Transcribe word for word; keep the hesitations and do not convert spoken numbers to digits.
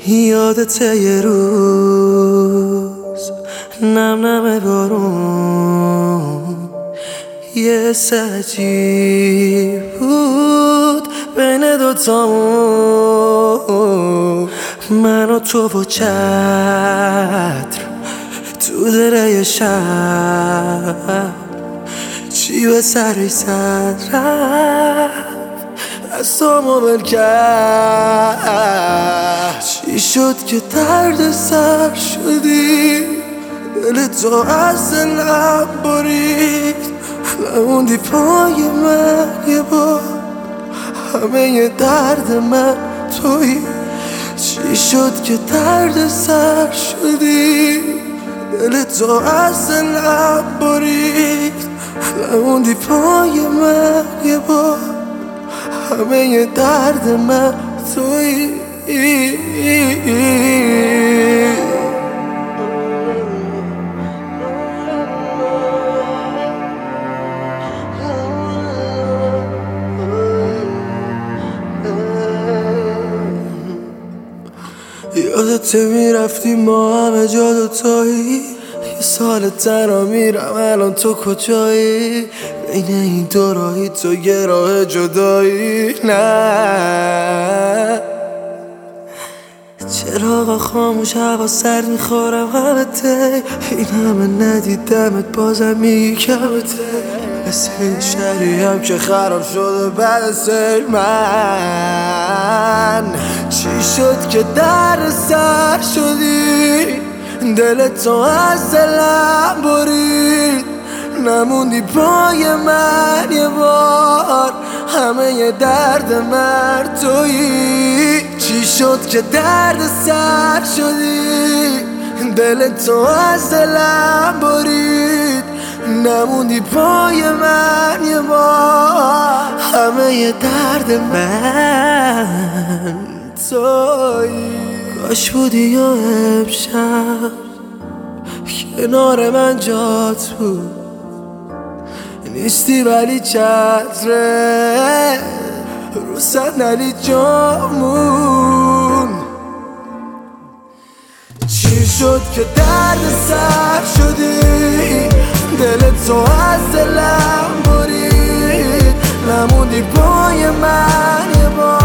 یادته یه روز نم نم بارون یه سجی بود بین دوتامون، من و تو و چتر تو دره شب چی به سری سر رفت دستامو بل کرد. چی شد که درد سر شدی، دل تو از دلم برید، نموندی پای من یه بار، همه ی درد من تویی. چی شد که درد سر شدی، دل تو از دلم برید، نموندی پای من یه بار، همه ی درد من تویی. یادته میرفتی ما همه جا دوتایی، یه سال تنها میرم الان تو کجایی، بین این دو راهی تو یه راه جدایی. نه چراغا خاموش هوا سرد میخورم همته، این همه ندیدمت بازم میگی کمته، مثل این شهری هم که خراب شده بعد سیل. من چی شد که در سر شدی، دل تو از دلم برید، نموندی پای من یه بار، همه ی درد من تویی. چی شد که درد سر شدی، دل تو از دلم برید، نموندی پای من یه بار، همه ی درد من تویی. کاش بودی یا امشب کنار من جات بود، نیستی ولی چتره رو صندلی جامون. چی شد که درد سر شدی، دل تو از دلم برید، نموندی پای من یه بار،